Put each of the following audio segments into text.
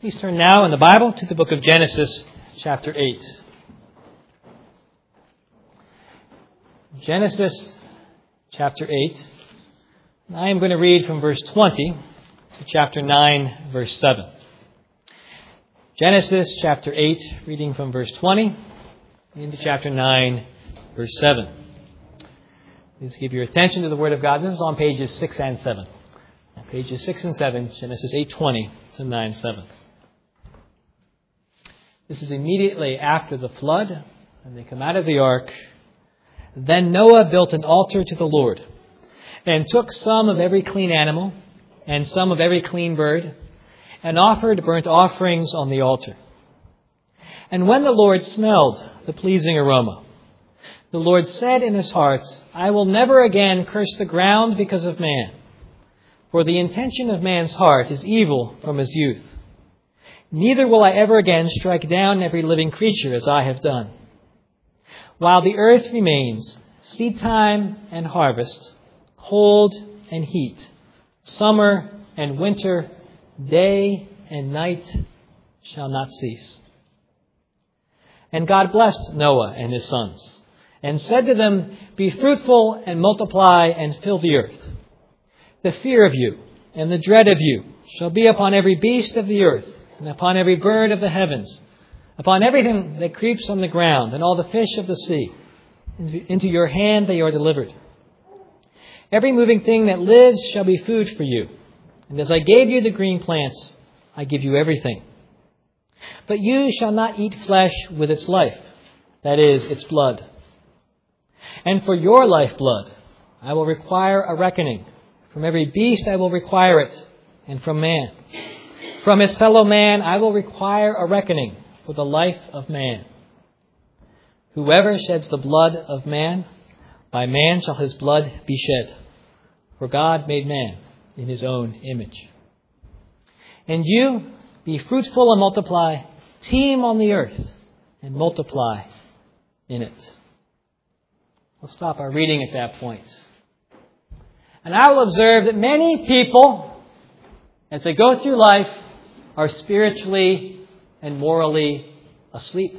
Please turn now in the Bible to the book of Genesis, chapter 8. Genesis, chapter 8. I am going to read from verse 20 to chapter 9, verse 7. Genesis, chapter 8, reading from verse 20 into chapter 9, verse 7. Please give your attention to the Word of God. This is on pages 6 and 7. Pages 6 and 7, Genesis 8:20 to 9:7. This is immediately after the flood, and they come out of the ark. Then Noah built an altar to the Lord, and took some of every clean animal, and some of every clean bird, and offered burnt offerings on the altar. And when the Lord smelled the pleasing aroma, the Lord said in his heart, I will never again curse the ground because of man, for the intention of man's heart is evil from his youth. Neither will I ever again strike down every living creature as I have done. While the earth remains, seed time and harvest, cold and heat, summer and winter, day and night shall not cease. And God blessed Noah and his sons, and said to them, Be fruitful and multiply and fill the earth. The fear of you and the dread of you shall be upon every beast of the earth, and upon every bird of the heavens, upon everything that creeps on the ground, and all the fish of the sea. Into your hand they are delivered. Every moving thing that lives shall be food for you. And as I gave you the green plants, I give you everything. But you shall not eat flesh with its life, that is, its blood. And for your lifeblood I will require a reckoning. From every beast I will require it, and from man. From his fellow man I will require a reckoning for the life of man. Whoever sheds the blood of man, by man shall his blood be shed. For God made man in his own image. And you, be fruitful and multiply, teem on the earth, and multiply in it. We'll stop our reading at that point. And I will observe that many people, as they go through life, are spiritually and morally asleep.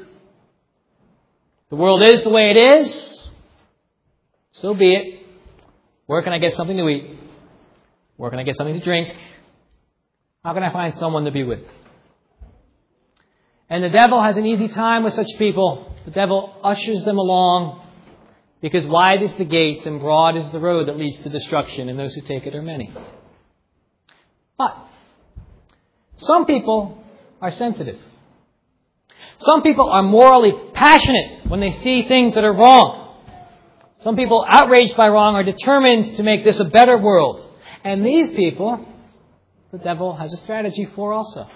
The world is the way it is. So be it. Where can I get something to eat? Where can I get something to drink? How can I find someone to be with? And the devil has an easy time with such people. The devil ushers them along, because wide is the gate and broad is the road that leads to destruction, and those who take it are many. But some people are sensitive. Some people are morally passionate when they see things that are wrong. Some people outraged by wrong are determined to make this a better world. And these people, the devil has a strategy for also.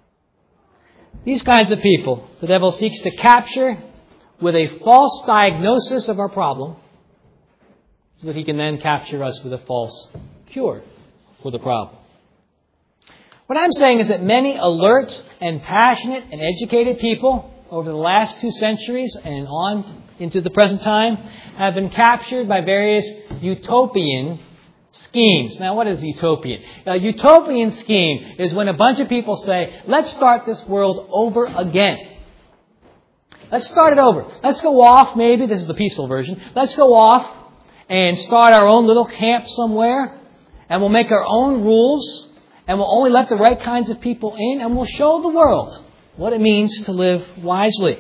These kinds of people, the devil seeks to capture with a false diagnosis of our problem, so that he can then capture us with a false cure for the problem. What I'm saying is that many alert and passionate and educated people over the last 2 centuries and on into the present time have been captured by various utopian schemes. Now, what is utopian? A utopian scheme is when a bunch of people say, let's start this world over again. Let's start it over. Let's go off, maybe, this is the peaceful version, let's go off and start our own little camp somewhere, and we'll make our own rules, and we'll only let the right kinds of people in, and we'll show the world what it means to live wisely.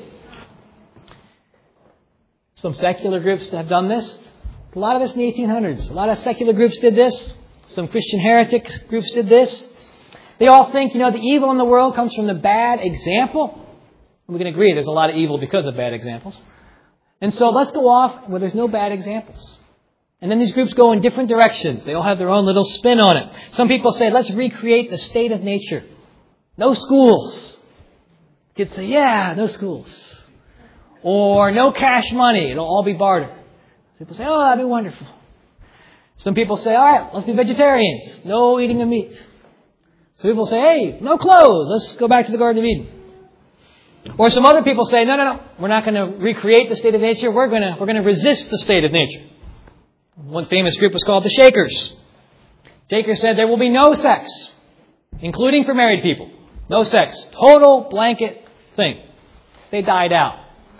Some secular groups have done this. A lot of us in the 1800s. A lot of secular groups did this. Some Christian heretic groups did this. They all think, the evil in the world comes from the bad example. And we can agree there's a lot of evil because of bad examples. And so let's go off where there's no bad examples. And then these groups go in different directions. They all have their own little spin on it. Some people say, let's recreate the state of nature. No schools. Kids say, yeah, no schools. Or no cash money. It'll all be barter. People say, oh, that'd be wonderful. Some people say, all right, let's be vegetarians. No eating of meat. Some people say, hey, no clothes. Let's go back to the Garden of Eden. Or some other people say, no. We're not going to recreate the state of nature. We're going to resist the state of nature. One famous group was called the Shakers. Shakers said there will be no sex, including for married people. No sex. Total blanket thing. They died out.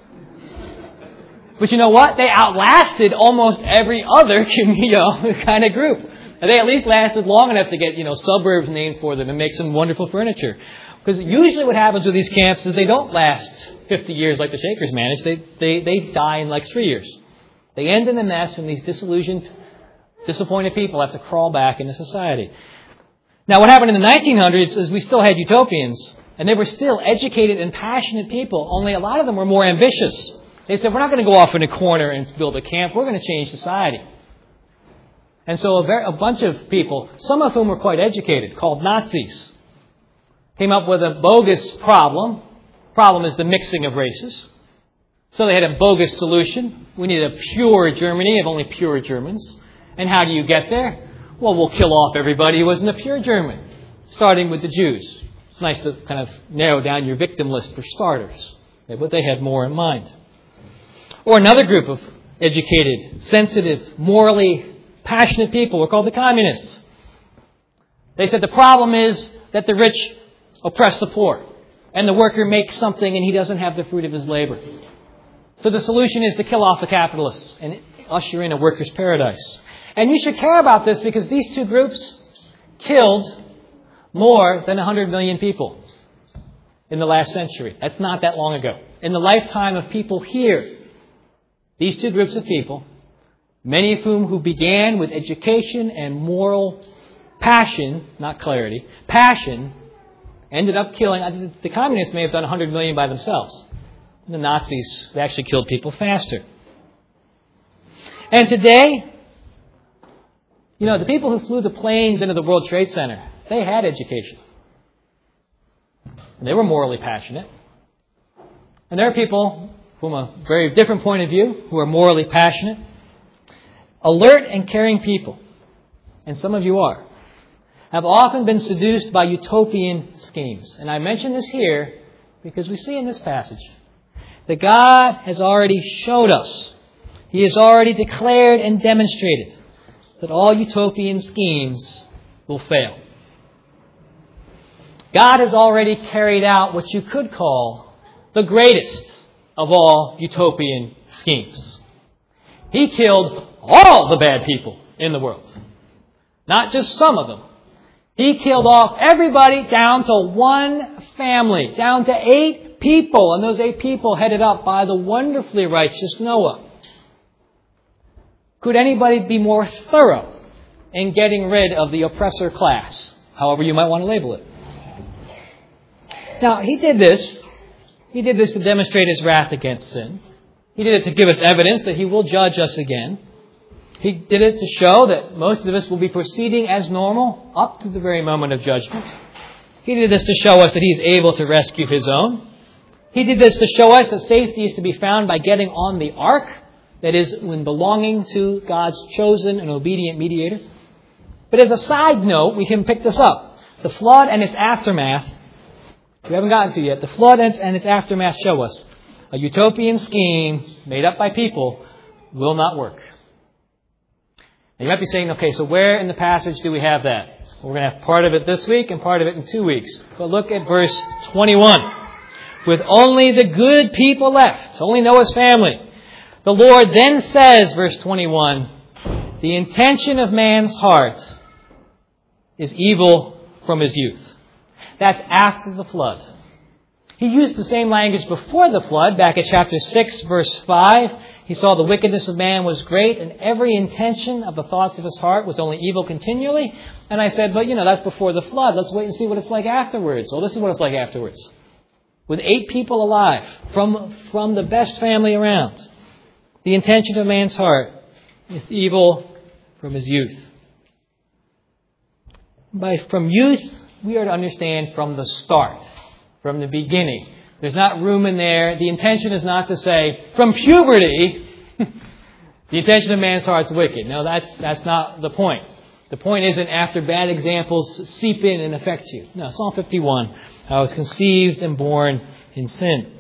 But you know what? They outlasted almost every other kind of group. They at least lasted long enough to get, suburbs named for them and make some wonderful furniture. Because usually what happens with these camps is they don't last 50 years like the Shakers managed. They die in like 3 years. They end in a mess, and these disillusioned, disappointed people have to crawl back into society. Now, what happened in the 1900s is we still had utopians, and they were still educated and passionate people, only a lot of them were more ambitious. They said, we're not going to go off in a corner and build a camp. We're going to change society. And so a bunch of people, some of whom were quite educated, called Nazis, came up with a bogus problem. Problem is the mixing of races. So they had a bogus solution. We need a pure Germany of only pure Germans. And how do you get there? Well, we'll kill off everybody who wasn't a pure German, starting with the Jews. It's nice to kind of narrow down your victim list for starters. But they had more in mind. Or another group of educated, sensitive, morally passionate people were called the communists. They said the problem is that the rich oppress the poor, and the worker makes something and he doesn't have the fruit of his labor. So the solution is to kill off the capitalists and usher in a worker's paradise. And you should care about this because these two groups killed more than 100 million people in the last century. That's not that long ago. In the lifetime of people here, these two groups of people, many of whom who began with education and moral passion, not clarity, passion, ended up killing. The communists may have done 100 million by themselves. The Nazis, they actually killed people faster. And today, the people who flew the planes into the World Trade Center, they had education. And they were morally passionate. And there are people from a very different point of view who are morally passionate, alert and caring people, and some of you are, have often been seduced by utopian schemes. And I mention this here because we see in this passage that God has already showed us, He has already declared and demonstrated that all utopian schemes will fail. God has already carried out what you could call the greatest of all utopian schemes. He killed all the bad people in the world. Not just some of them. He killed off everybody down to one family, down to 8 people, and those 8 people headed up by the wonderfully righteous Noah. Could anybody be more thorough in getting rid of the oppressor class, however you might want to label it? Now, He did this to demonstrate His wrath against sin. He did it to give us evidence that He will judge us again. He did it to show that most of us will be proceeding as normal up to the very moment of judgment. He did this to show us that He is able to rescue His own. He did this to show us that safety is to be found by getting on the ark, that is, when belonging to God's chosen and obedient mediator. But as a side note, we can pick this up. The flood and its aftermath, which we haven't gotten to yet, the flood and its aftermath show us a utopian scheme made up by people will not work. And you might be saying, okay, so where in the passage do we have that? Well, we're going to have part of it this week and part of it in 2 weeks. But look at verse 21. With only the good people left, only Noah's family, the Lord then says, verse 21, the intention of man's heart is evil from his youth. That's after the flood. He used the same language before the flood, back at chapter 6, verse 5. He saw the wickedness of man was great, and every intention of the thoughts of his heart was only evil continually. And I said, but that's before the flood. Let's wait and see what it's like afterwards. Well, this is what it's like afterwards. With 8 people alive, from the best family around. The intention of man's heart is evil from his youth. From youth, we are to understand from the start, from the beginning. There's not room in there. The intention is not to say, from puberty, the intention of man's heart is wicked. No, that's not the point. The point isn't after bad examples seep in and affect you. No, Psalm 51, I was conceived and born in sin.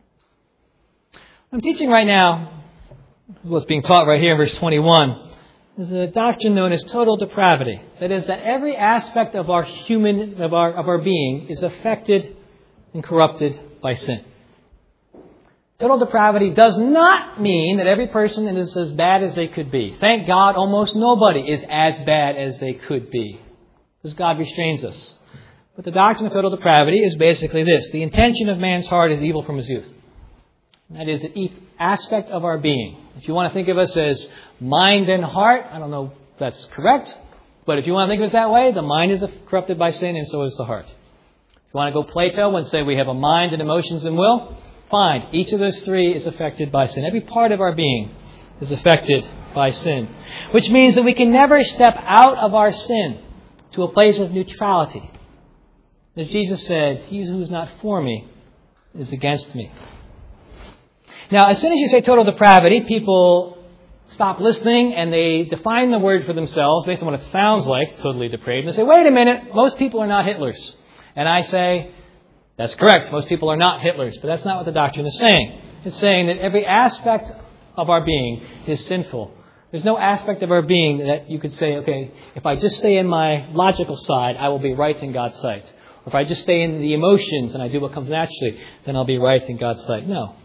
I'm teaching right now what's being taught right here in verse 21 is a doctrine known as total depravity. That is, that every aspect of our being is affected and corrupted by sin. Total depravity does not mean that every person is as bad as they could be. Thank God, almost nobody is as bad as they could be, because God restrains us. But the doctrine of total depravity is basically this: the intention of man's heart is evil from his youth. That is, the aspect of our being. If you want to think of us as mind and heart, I don't know if that's correct, but if you want to think of us that way, the mind is corrupted by sin, and so is the heart. If you want to go Plato and say we have a mind and emotions and will, fine. Each of those three is affected by sin. Every part of our being is affected by sin, which means that we can never step out of our sin to a place of neutrality. As Jesus said, he who is not for me is against me. Now, as soon as you say total depravity, people stop listening and they define the word for themselves based on what it sounds like, totally depraved. And they say, wait a minute, most people are not Hitlers. And I say, that's correct, most people are not Hitlers. But that's not what the doctrine is saying. It's saying that every aspect of our being is sinful. There's no aspect of our being that you could say, okay, if I just stay in my logical side, I will be right in God's sight. Or if I just stay in the emotions and I do what comes naturally, then I'll be right in God's sight. No.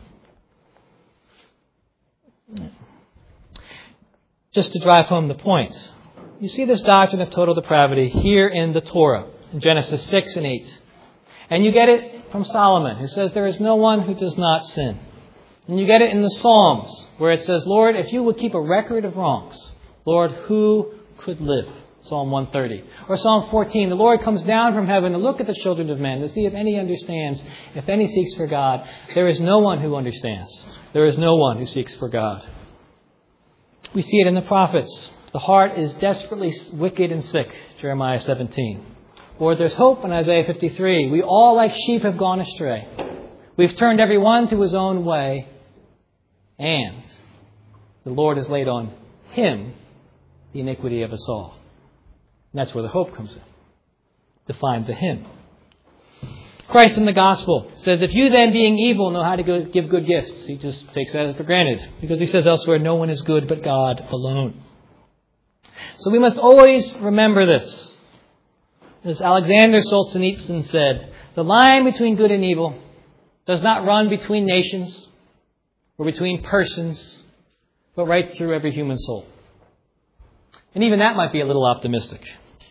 Just to drive home the point, you see this doctrine of total depravity here in the Torah, in Genesis 6 and 8. And you get it from Solomon, who says there is no one who does not sin. And you get it in the Psalms, where it says, Lord, if you would keep a record of wrongs, Lord, who could live? Psalm 130. Or Psalm 14, the Lord comes down from heaven to look at the children of men, to see if any understands, if any seeks for God. There is no one who understands. There is no one who seeks for God. We see it in the prophets. The heart is desperately wicked and sick, Jeremiah 17. Lord, there's hope in Isaiah 53. We all like sheep have gone astray. We've turned every one to his own way, and the Lord has laid on him the iniquity of us all. And that's where the hope comes in, to find the him. Christ in the gospel says, if you then being evil know how to give good gifts, he just takes that for granted, because he says elsewhere, no one is good but God alone. So we must always remember this. As Alexander Solzhenitsyn said, the line between good and evil does not run between nations or between persons, but right through every human soul. And even that might be a little optimistic.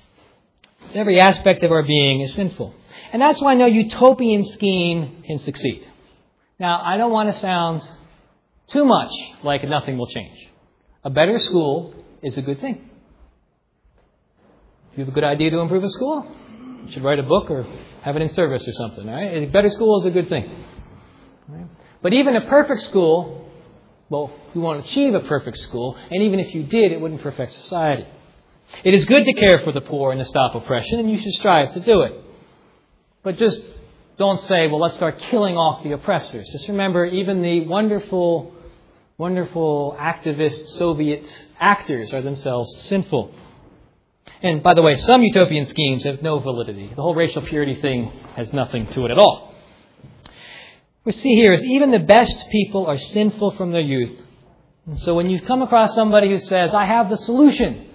So every aspect of our being is sinful. And that's why no utopian scheme can succeed. Now, I don't want to sound too much like nothing will change. A better school is a good thing. If you have a good idea to improve a school, you should write a book or have it in service or something. All right? A better school is a good thing. All right? But even a perfect school, well, you won't achieve a perfect school, and even if you did, it wouldn't perfect society. It is good to care for the poor and to stop oppression, and you should strive to do it. But just don't say, well, let's start killing off the oppressors. Just remember, even the wonderful, wonderful activist Soviet actors are themselves sinful. And by the way, some utopian schemes have no validity. The whole racial purity thing has nothing to it at all. What we see here is even the best people are sinful from their youth. And so when you come across somebody who says, I have the solution,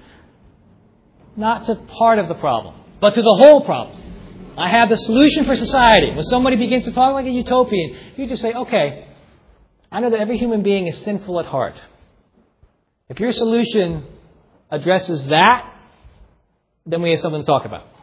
not to part of the problem, but to the whole problem. I have the solution for society. When somebody begins to talk like a utopian, you just say, okay, I know that every human being is sinful at heart. If your solution addresses that, then we have something to talk about.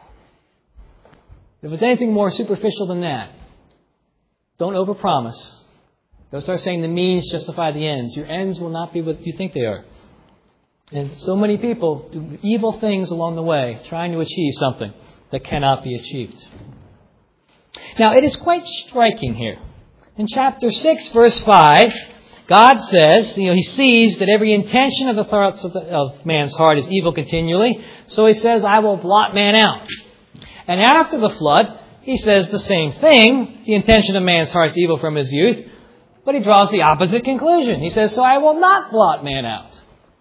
If it's anything more superficial than that, don't overpromise. Don't start saying the means justify the ends. Your ends will not be what you think they are. And so many people do evil things along the way, trying to achieve something that cannot be achieved. Now, it is quite striking here. In chapter 6, verse 5, God says, he sees that every intention of the thoughts of man's heart is evil continually. So he says, I will blot man out. And after the flood, he says the same thing. The intention of man's heart is evil from his youth. But he draws the opposite conclusion. He says, so I will not blot man out.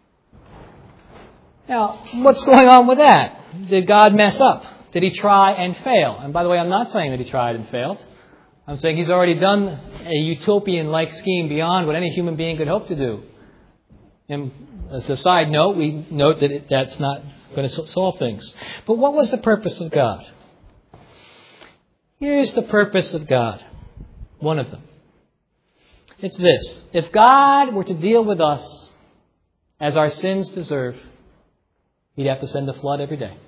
Now, what's going on with that? Did God mess up? Did he try and fail? And by the way, I'm not saying that he tried and failed. I'm saying he's already done a utopian-like scheme beyond what any human being could hope to do. And as a side note, we note that that's not going to solve things. But what was the purpose of God? Here's the purpose of God. One of them. It's this. If God were to deal with us as our sins deserve, He'd have to send a flood every day.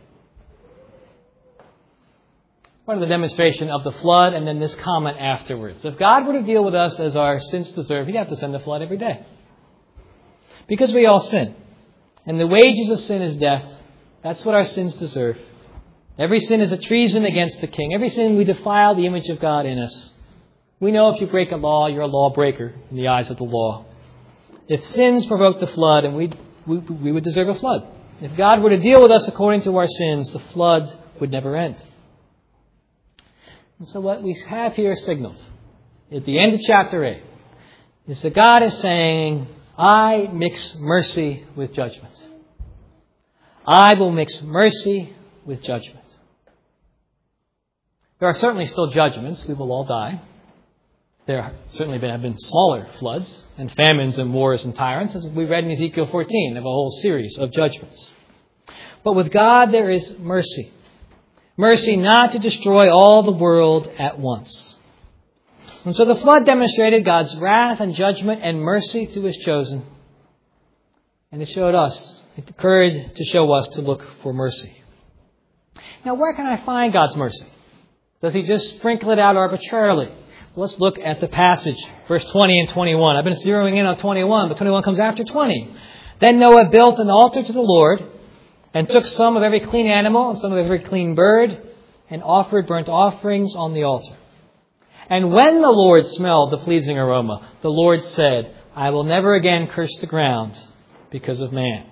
Part of the demonstration of the flood and then this comment afterwards. If God were to deal with us as our sins deserve, He'd have to send a flood every day. Because we all sin. And the wages of sin is death. That's what our sins deserve. Every sin is a treason against the King. Every sin we defile the image of God in us. We know if you break a law, you're a lawbreaker in the eyes of the law. If sins provoke the flood, and we would deserve a flood. If God were to deal with us according to our sins, the flood would never end. And so what we have here signaled at the end of chapter 8 is that God is saying, I mix mercy with judgment. I will mix mercy with judgment. There are certainly still judgments. We will all die. There certainly have been smaller floods and famines and wars and tyrants, as we read in Ezekiel 14, of a whole series of judgments. But with God there is mercy. Mercy not to destroy all the world at once. And so the flood demonstrated God's wrath and judgment and mercy to His chosen. And it showed us, it occurred to show us to look for mercy. Now, where can I find God's mercy? Does He just sprinkle it out arbitrarily? Well, let's look at the passage, verse 20 and 21. I've been zeroing in on 21, but 21 comes after 20. Then Noah built an altar to the Lord and took some of every clean animal and some of every clean bird and offered burnt offerings on the altar. And when the Lord smelled the pleasing aroma, the Lord said, I will never again curse the ground because of man.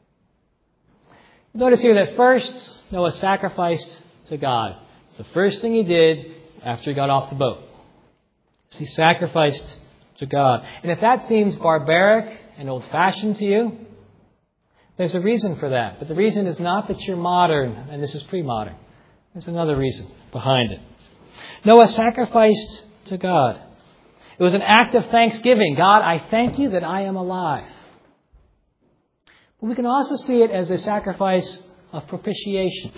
Notice here that first Noah sacrificed to God. It's the first thing he did after he got off the boat. He sacrificed to God. And if that seems barbaric and old-fashioned to you, there's a reason for that. But the reason is not that you're modern and this is pre-modern. There's another reason behind it. Noah sacrificed to God. It was an act of thanksgiving. God, I thank you that I am alive. But we can also see it as a sacrifice of propitiation.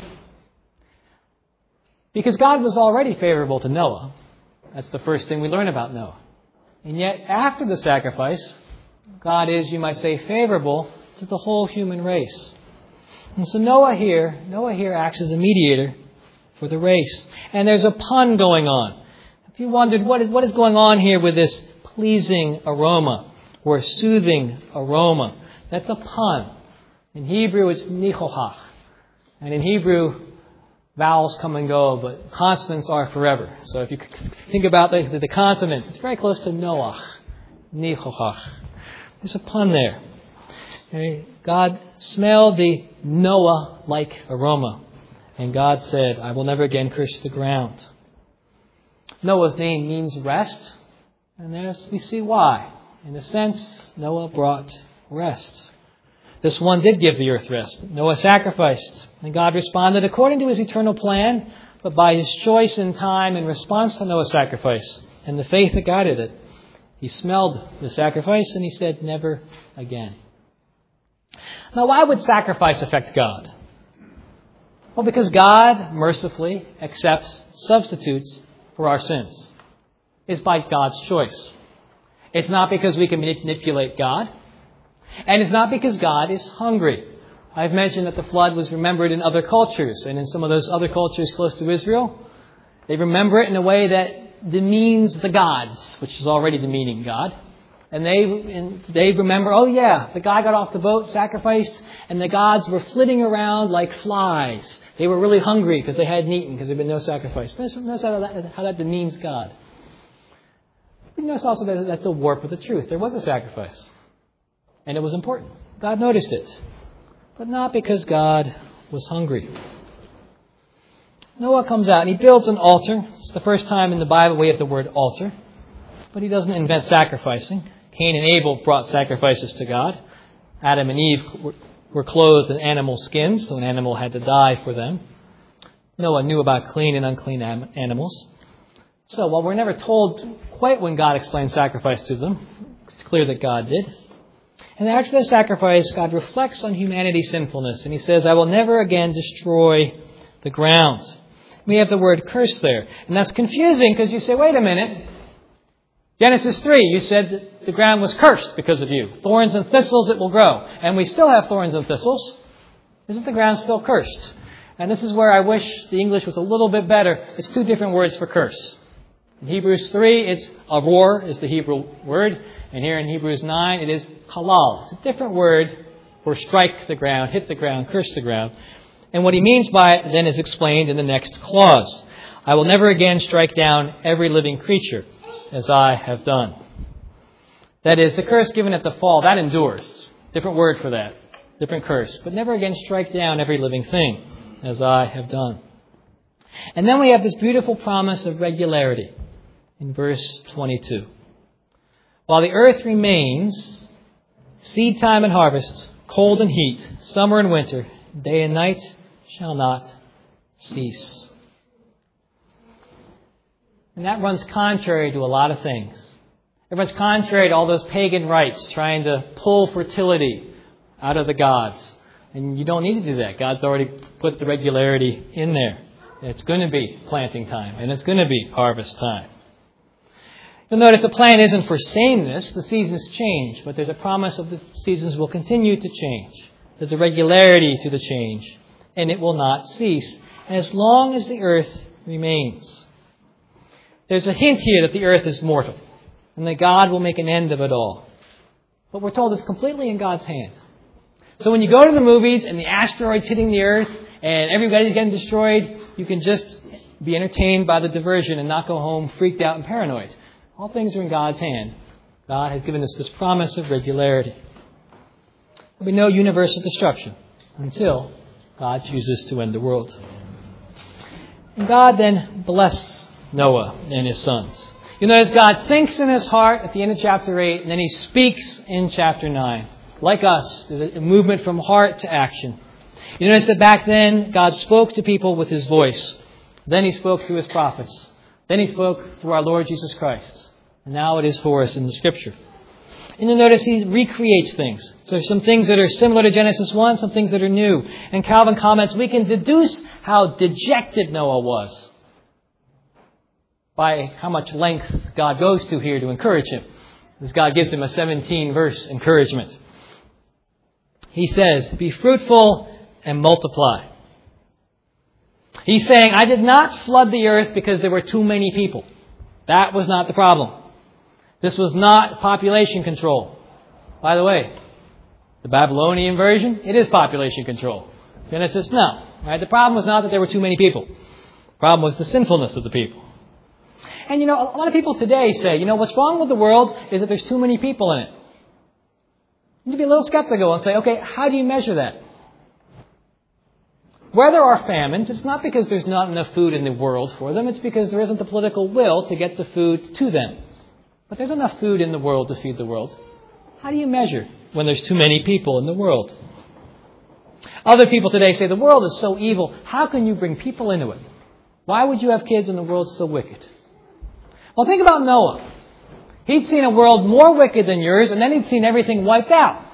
Because God was already favorable to Noah. That's the first thing we learn about Noah. And yet, after the sacrifice, God is, you might say, favorable to the whole human race. And so Noah here acts as a mediator for the race. And there's a pun going on. If you wondered what is going on here with this pleasing aroma or soothing aroma, that's a pun. In Hebrew, it's nichohach. And in Hebrew, vowels come and go, but consonants are forever. So if you think about the consonants, it's very close to Noach, nichohach. There's a pun there. Okay? God smelled the Noah-like aroma. And God said, I will never again curse the ground. Noah's name means rest. And we see why. In a sense, Noah brought rest. This one did give the earth rest. Noah sacrificed. And God responded according to His eternal plan, but by His choice in time in response to Noah's sacrifice and the faith that guided it. He smelled the sacrifice and He said, never again. Now, why would sacrifice affect God? Well, because God mercifully accepts substitutes for our sins. It's by God's choice. It's not because we can manipulate God. And it's not because God is hungry. I've mentioned that the flood was remembered in other cultures. And in some of those other cultures close to Israel, they remember it in a way that demeans the gods, which is already demeaning God. And they remember, oh yeah, the guy got off the boat, sacrificed, and the gods were flitting around like flies. They were really hungry because they hadn't eaten because there had been no sacrifice. Notice how that demeans God. Notice also that that's a warp of the truth. There was a sacrifice. And it was important. God noticed it. But not because God was hungry. Noah comes out and he builds an altar. It's the first time in the Bible we have the word altar. But he doesn't invent sacrificing. Cain and Abel brought sacrifices to God. Adam and Eve were clothed in animal skins, so an animal had to die for them. Noah knew about clean and unclean animals. So while we're never told quite when God explained sacrifice to them, it's clear that God did. And after the sacrifice, God reflects on humanity's sinfulness. And he says, I will never again destroy the ground. We have the word curse there. And that's confusing because you say, wait a minute. Genesis 3, you said that the ground was cursed because of you. Thorns and thistles it will grow. And we still have thorns and thistles. Isn't the ground still cursed? And this is where I wish the English was a little bit better. It's two different words for curse. In Hebrews 3, it's aror is the Hebrew word. And here in Hebrews 9, it is halal. It's a different word for strike the ground, hit the ground, curse the ground. And what he means by it then is explained in the next clause. I will never again strike down every living creature as I have done. That is, the curse given at the fall, that endures. Different word for that. Different curse. But never again strike down every living thing as I have done. And then we have this beautiful promise of regularity in verse 22. While the earth remains, seed time and harvest, cold and heat, summer and winter, day and night shall not cease. And that runs contrary to a lot of things. It runs contrary to all those pagan rites trying to pull fertility out of the gods. And you don't need to do that. God's already put the regularity in there. It's going to be planting time and it's going to be harvest time. You'll notice the plan isn't for sameness. The seasons change, but there's a promise of the seasons will continue to change. There's a regularity to the change, and it will not cease as long as the earth remains. There's a hint here that the earth is mortal and that God will make an end of it all. But we're told it's completely in God's hand. So when you go to the movies and the asteroid's hitting the earth and everybody's getting destroyed, you can just be entertained by the diversion and not go home freaked out and paranoid. All things are in God's hand. God has given us this promise of regularity. There'll be no universal destruction until God chooses to end the world. And God then blessed Noah and his sons. You notice God thinks in his heart at the end of chapter 8, and then he speaks in chapter 9. Like us, there's a movement from heart to action. You notice that back then, God spoke to people with his voice. Then he spoke through his prophets. Then he spoke through our Lord Jesus Christ. And now it is for us in the Scripture. And you notice he recreates things. So there's some things that are similar to Genesis 1, some things that are new. And Calvin comments, we can deduce how dejected Noah was by how much length God goes to here to encourage him. As God gives him a 17-verse encouragement. He says, be fruitful and multiply. He's saying, I did not flood the earth because there were too many people. That was not the problem. This was not population control. By the way, the Babylonian version, it is population control. Genesis, no. Right? The problem was not that there were too many people. The problem was the sinfulness of the people. And a lot of people today say, what's wrong with the world is that there's too many people in it. You need to be a little skeptical and say, okay, how do you measure that? Where there are famines, it's not because there's not enough food in the world for them. It's because there isn't the political will to get the food to them. But there's enough food in the world to feed the world. How do you measure when there's too many people in the world? Other people today say the world is so evil. How can you bring people into it? Why would you have kids when the world's so wicked? Well, think about Noah. He'd seen a world more wicked than yours, and then he'd seen everything wiped out.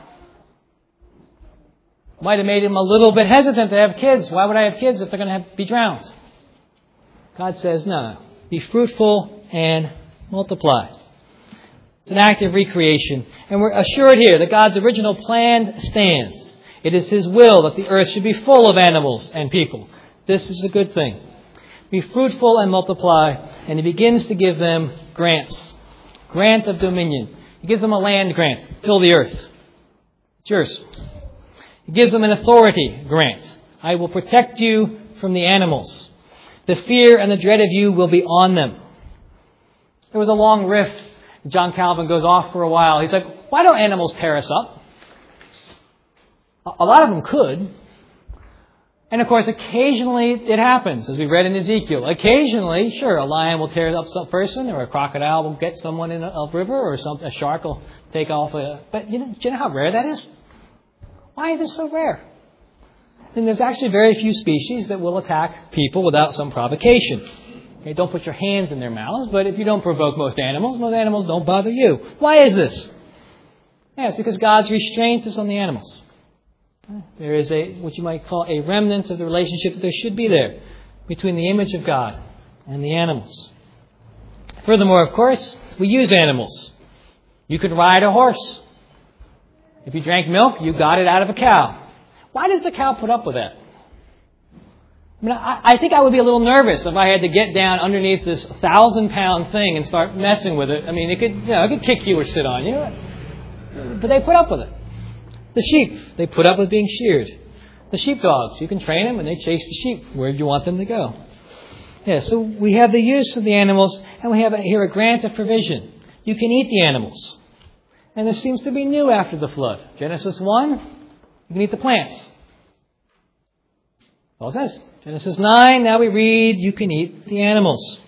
Might have made him a little bit hesitant to have kids. Why would I have kids if they're going to be drowned? God says, no. Be fruitful and multiply. It's an act of recreation. And we're assured here that God's original plan stands. It is His will that the earth should be full of animals and people. This is a good thing. Be fruitful and multiply. And He begins to give them grants. Grant of dominion. He gives them a land grant. Fill the earth. It's yours. He gives them an authority grant. I will protect you from the animals. The fear and the dread of you will be on them. There was a long riff. John Calvin goes off for a while. He's like, why don't animals tear us up? A lot of them could. And of course, occasionally it happens, as we read in Ezekiel. Occasionally, sure, a lion will tear up some person, or a crocodile will get someone in a river, or a shark will take off But do you know how rare that is? Why is it so rare? And there's actually very few species that will attack people without some provocation. Okay, don't put your hands in their mouths, but if you don't provoke most animals don't bother you. Why is this? Yeah, it's because God's restraint is on the animals. There is what you might call a remnant of the relationship that there should be there between the image of God and the animals. Furthermore, of course, we use animals. You could ride a horse. If you drank milk, you got it out of a cow. Why does the cow put up with that? I think I would be a little nervous if I had to get down underneath this 1,000-pound thing and start messing with it. I mean, it could kick you or sit on you. But they put up with it. The sheep, they put up with being sheared. The sheepdogs, you can train them and they chase the sheep where you want them to go. Yeah, so we have the use of the animals, and we have here a grant of provision. You can eat the animals. And this seems to be new after the flood. Genesis 1, you can eat the plants. That's all it says. Genesis 9, now we read, you can eat the animals.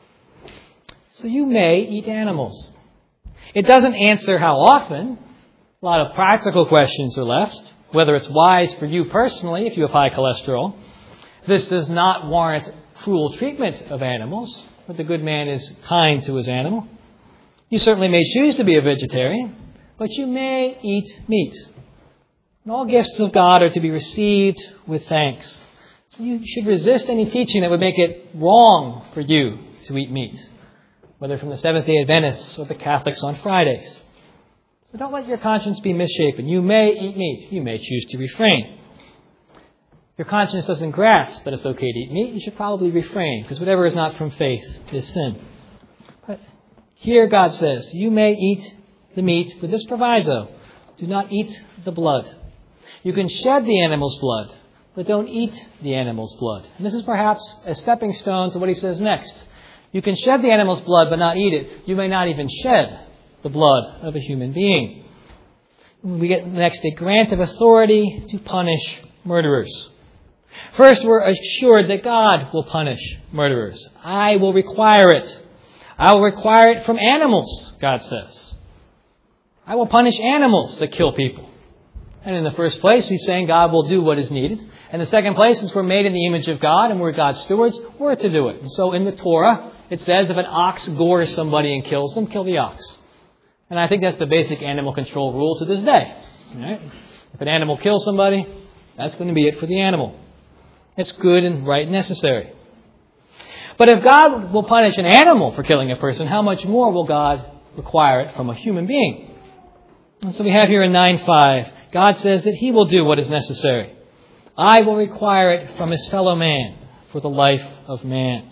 So you may eat animals. It doesn't answer how often. A lot of practical questions are left. Whether it's wise for you personally, if you have high cholesterol. This does not warrant cruel treatment of animals, but the good man is kind to his animal. You certainly may choose to be a vegetarian, but you may eat meat. And all gifts of God are to be received with thanks. So you should resist any teaching that would make it wrong for you to eat meat, whether from the Seventh-day Adventists or the Catholics on Fridays. So don't let your conscience be misshapen. You may eat meat. You may choose to refrain. If your conscience doesn't grasp that it's okay to eat meat, you should probably refrain, because whatever is not from faith is sin. But here God says, you may eat the meat with this proviso. Do not eat the blood. You can shed the animal's blood, but don't eat the animal's blood. And this is perhaps a stepping stone to what he says next. You can shed the animal's blood, but not eat it. You may not even shed the blood of a human being. We get next a grant of authority to punish murderers. First, we're assured that God will punish murderers. I will require it. I will require it from animals, God says. I will punish animals that kill people. And in the first place, he's saying God will do what is needed. And the second place, since we're made in the image of God and we're God's stewards, we're to do it. And so in the Torah, it says if an ox gores somebody and kills them, kill the ox. And I think that's the basic animal control rule to this day. Right? If an animal kills somebody, that's going to be it for the animal. It's good and right and necessary. But if God will punish an animal for killing a person, how much more will God require it from a human being? And so we have here in 9:5, God says that he will do what is necessary. I will require it from his fellow man for the life of man.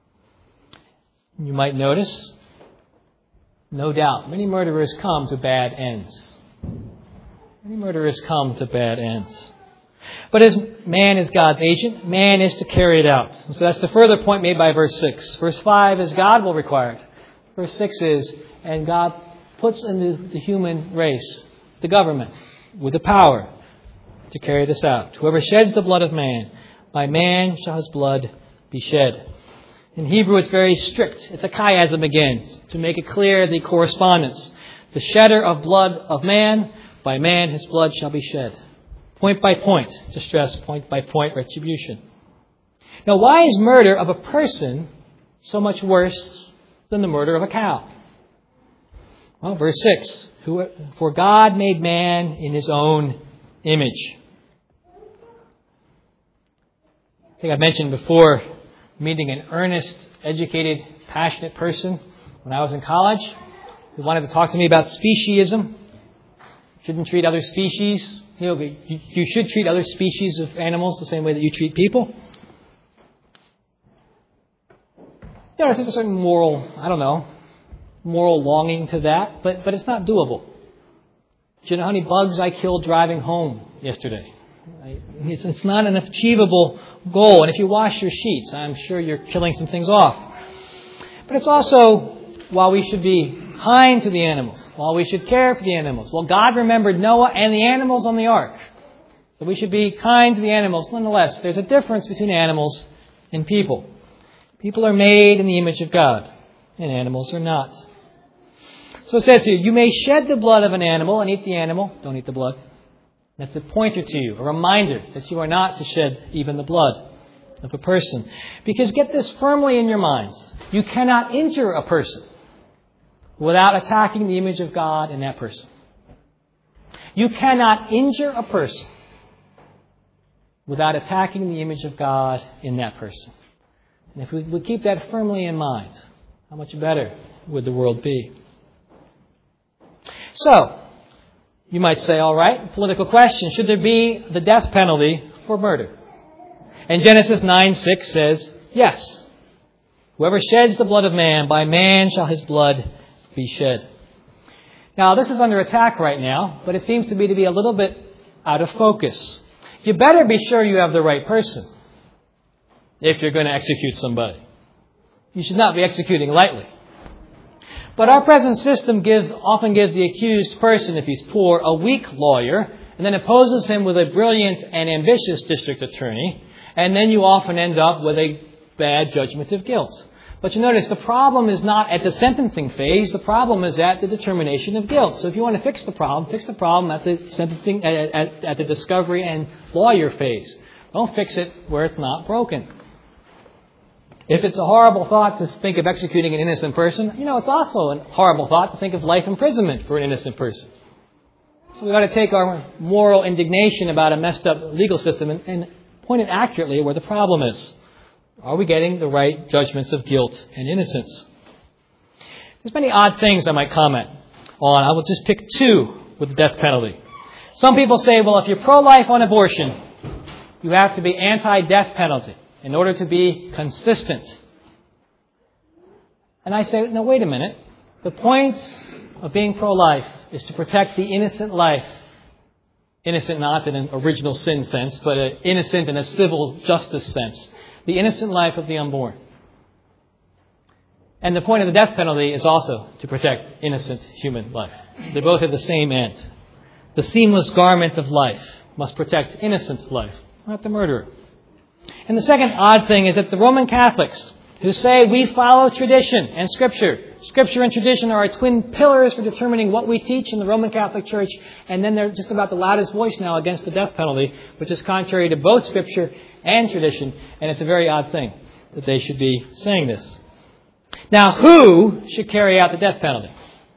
You might notice, no doubt, many murderers come to bad ends. Many murderers come to bad ends. But as man is God's agent, man is to carry it out. And so that's the further point made by verse 6. Verse 5 is God will require it. Verse 6 is, and God puts into the human race, the government, with the power to carry this out. Whoever sheds the blood of man, by man shall his blood be shed. In Hebrew, it's very strict. It's a chiasm again, to make it clear the correspondence. The shedder of blood of man, by man his blood shall be shed. Point by point, to stress point by point retribution. Now, why is murder of a person so much worse than the murder of a cow? Well, verse 6, for God made man in his own image. I think I mentioned before meeting an earnest, educated, passionate person when I was in college who wanted to talk to me about speciesism. Shouldn't treat other species. You should treat other species of animals the same way that you treat people. There's a certain moral longing to that, but it's not doable. Do you know how many bugs I killed driving home yesterday? It's not an achievable goal. And if you wash your sheets, I'm sure you're killing some things off. But it's also, while we should be kind to the animals, while we should care for the animals, well, God remembered Noah and the animals on the ark. So we should be kind to the animals. Nonetheless, there's a difference between animals and people. People are made in the image of God, and animals are not. So it says here, you may shed the blood of an animal and eat the animal. Don't eat the blood. That's a pointer to you, a reminder that you are not to shed even the blood of a person. Because get this firmly in your minds. You cannot injure a person without attacking the image of God in that person. You cannot injure a person without attacking the image of God in that person. And if we would keep that firmly in mind, how much better would the world be? So, you might say, all right, political question, should there be the death penalty for murder? And Genesis 9:6 says, yes. Whoever sheds the blood of man, by man shall his blood be shed. Now, this is under attack right now, but it seems to be a little bit out of focus. You better be sure you have the right person if you're going to execute somebody. You should not be executing lightly. But our present system often gives the accused person, if he's poor, a weak lawyer, and then opposes him with a brilliant and ambitious district attorney, and then you often end up with a bad judgment of guilt. But you notice the problem is not at the sentencing phase. The problem is at the determination of guilt. So if you want to fix the problem at the sentencing, at the discovery and lawyer phase. Don't fix it where it's not broken. If it's a horrible thought to think of executing an innocent person, it's also a horrible thought to think of life imprisonment for an innocent person. So we've got to take our moral indignation about a messed up legal system and point it accurately where the problem is. Are we getting the right judgments of guilt and innocence? There's many odd things I might comment on. I will just pick two with the death penalty. Some people say, well, if you're pro-life on abortion, you have to be anti-death penalty in order to be consistent. And I say, no, wait a minute. The point of being pro-life is to protect the innocent life. Innocent not in an original sin sense, but innocent in a civil justice sense. The innocent life of the unborn. And the point of the death penalty is also to protect innocent human life. They both have the same end. The seamless garment of life must protect innocent life, not the murderer. And the second odd thing is that the Roman Catholics, who say we follow tradition and Scripture. Scripture and tradition are our twin pillars for determining what we teach in the Roman Catholic Church. And then they're just about the loudest voice now against the death penalty, which is contrary to both Scripture and tradition. And it's a very odd thing that they should be saying this. Now, who should carry out the death penalty?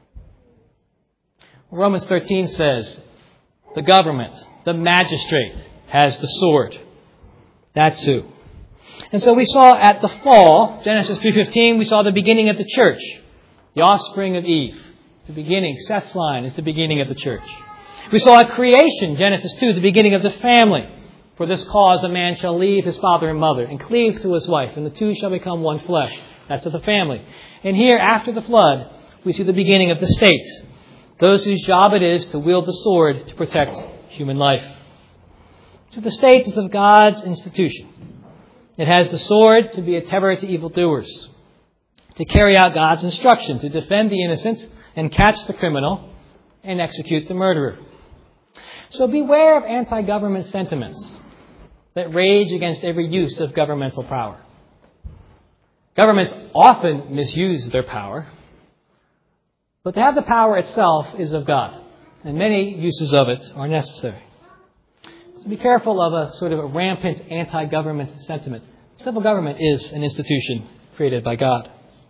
Well, Romans 13 says the government, the magistrate, has the sword. That's who. And so we saw at the fall, Genesis 3:15, we saw the beginning of the church. The offspring of Eve. It's the beginning. Seth's line is the beginning of the church. We saw at creation, Genesis 2, the beginning of the family. For this cause a man shall leave his father and mother and cleave to his wife, and the two shall become one flesh. That's of the family. And here, after the flood, we see the beginning of the state. Those whose job it is to wield the sword to protect human life. So the state is of God's institution. It has the sword to be a terror to evildoers, to carry out God's instruction, to defend the innocent and catch the criminal and execute the murderer. So beware of anti-government sentiments that rage against every use of governmental power. Governments often misuse their power, but to have the power itself is of God, and many uses of it are necessary. So be careful of a sort of a rampant anti-government sentiment. Civil government is an institution created by God.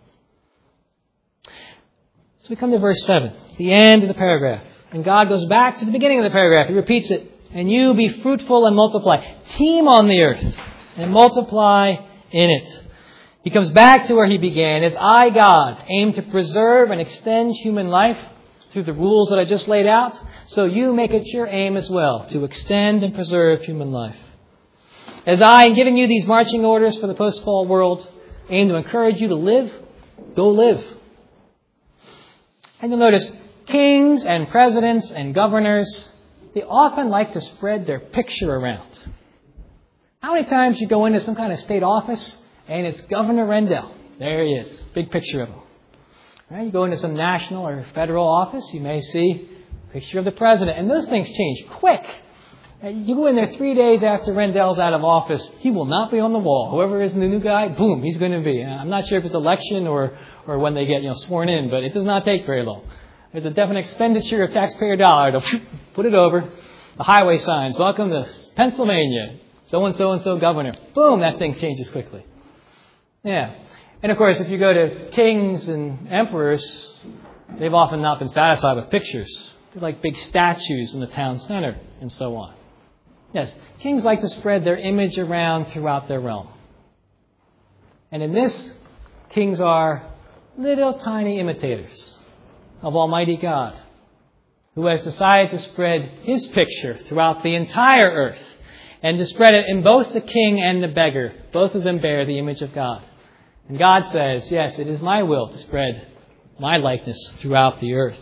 So we come to verse 7, the end of the paragraph. And God goes back to the beginning of the paragraph. He repeats it. And you be fruitful and multiply. Teem on the earth and multiply in it. He comes back to where he began. As I, God, aim to preserve and extend human life through the rules that I just laid out, so you make it your aim as well to extend and preserve human life. As I, in giving you these marching orders for the post-fall world, aim to encourage you to live, go live. And you'll notice kings and presidents and governors, they often like to spread their picture around. How many times you go into some kind of state office and it's Governor Rendell? There he is, big picture of him. Right? You go into some national or federal office, you may see a picture of the president. And those things change quick. You go in there 3 days after Rendell's out of office, he will not be on the wall. Whoever is the new guy, boom, he's going to be. I'm not sure if it's election or when they get sworn in, but it does not take very long. There's a definite expenditure of taxpayer dollar to put it over. The highway signs, welcome to Pennsylvania, so-and-so and so governor. Boom, that thing changes quickly. Yeah. And of course, if you go to kings and emperors, they've often not been satisfied with pictures. They're like big statues in the town center and so on. Yes, kings like to spread their image around throughout their realm. And in this, kings are little tiny imitators of Almighty God, who has decided to spread His picture throughout the entire earth, and to spread it in both the king and the beggar. Both of them bear the image of God. And God says, yes, it is my will to spread my likeness throughout the earth.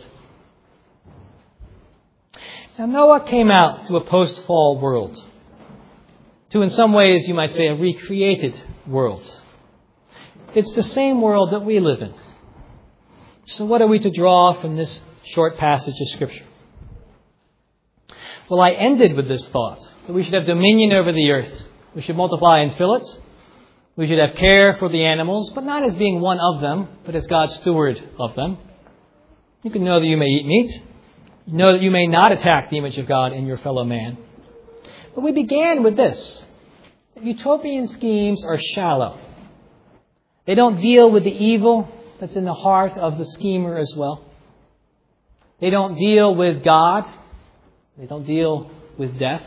Now, Noah came out to a post-fall world, to, in some ways, you might say, a recreated world. It's the same world that we live in. So what are we to draw from this short passage of Scripture? Well, I ended with this thought, that we should have dominion over the earth. We should multiply and fill it. We should have care for the animals, but not as being one of them, but as God's steward of them. You can know that you may eat meat. Know that you may not attack the image of God in your fellow man. But we began with this. Utopian schemes are shallow. They don't deal with the evil that's in the heart of the schemer as well. They don't deal with God. They don't deal with death.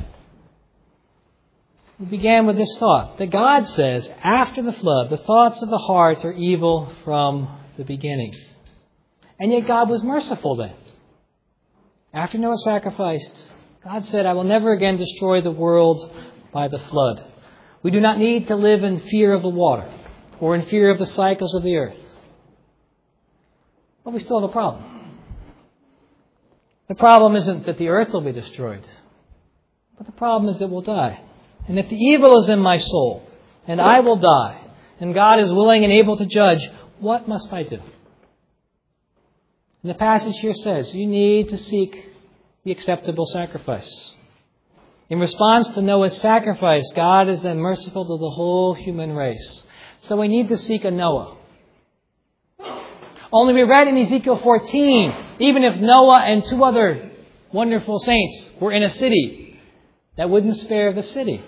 We began with this thought that God says, after the flood, the thoughts of the heart are evil from the beginning. And yet God was merciful then. After Noah sacrificed, God said, I will never again destroy the world by the flood. We do not need to live in fear of the water or in fear of the cycles of the earth. But we still have a problem. The problem isn't that the earth will be destroyed, but the problem is that we'll die. And if the evil is in my soul, and I will die, and God is willing and able to judge, what must I do? And the passage here says, you need to seek the acceptable sacrifice. In response to Noah's sacrifice, God is then merciful to the whole human race. So we need to seek a Noah. Only we read in Ezekiel 14, even if Noah and 2 other wonderful saints were in a city, that wouldn't spare the city.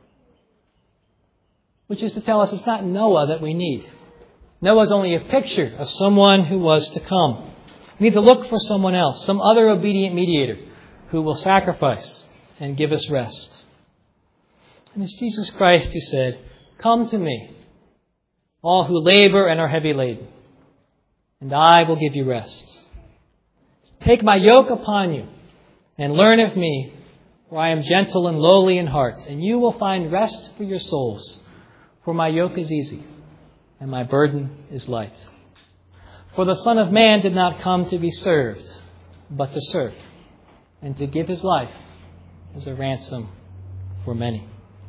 Which is to tell us it's not Noah that we need. Noah's only a picture of someone who was to come. We need to look for someone else, some other obedient mediator who will sacrifice and give us rest. And it's Jesus Christ who said, come to me, all who labor and are heavy laden, and I will give you rest. Take my yoke upon you and learn of me, for I am gentle and lowly in heart, and you will find rest for your souls. For my yoke is easy and my burden is light. For the Son of Man did not come to be served, but to serve, and to give his life as a ransom for many.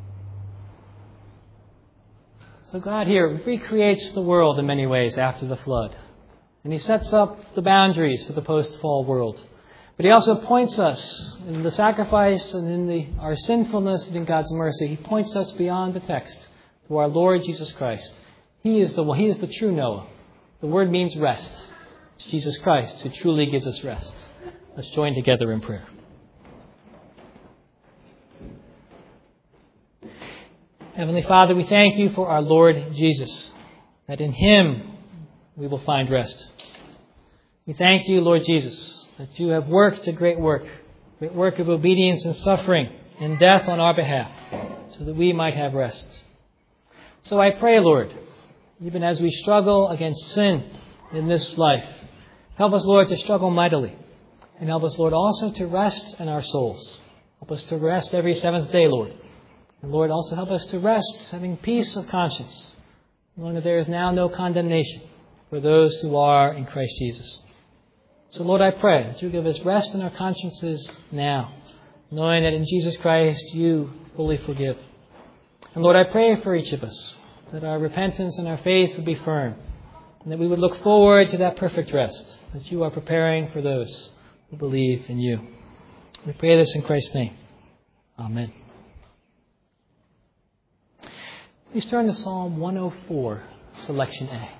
So God here recreates the world in many ways after the flood. And He sets up the boundaries for the post-fall world. But He also points us in the sacrifice and in our sinfulness and in God's mercy. He points us beyond the text to our Lord Jesus Christ. He is the one. He is the true Noah. The word means rest. It's Jesus Christ who truly gives us rest. Let's join together in prayer. Heavenly Father, we thank You for our Lord Jesus, that in Him we will find rest. We thank You, Lord Jesus, that You have worked a great work of obedience and suffering and death on our behalf, so that we might have rest. So I pray, Lord, even as we struggle against sin in this life, help us, Lord, to struggle mightily. And help us, Lord, also to rest in our souls. Help us to rest every seventh day, Lord. And Lord, also help us to rest, having peace of conscience, knowing that there is now no condemnation for those who are in Christ Jesus. So, Lord, I pray that You give us rest in our consciences now, knowing that in Jesus Christ You fully forgive. And Lord, I pray for each of us, that our repentance and our faith would be firm, and that we would look forward to that perfect rest that You are preparing for those who believe in You. We pray this in Christ's name. Amen. Please turn to Psalm 104, selection A.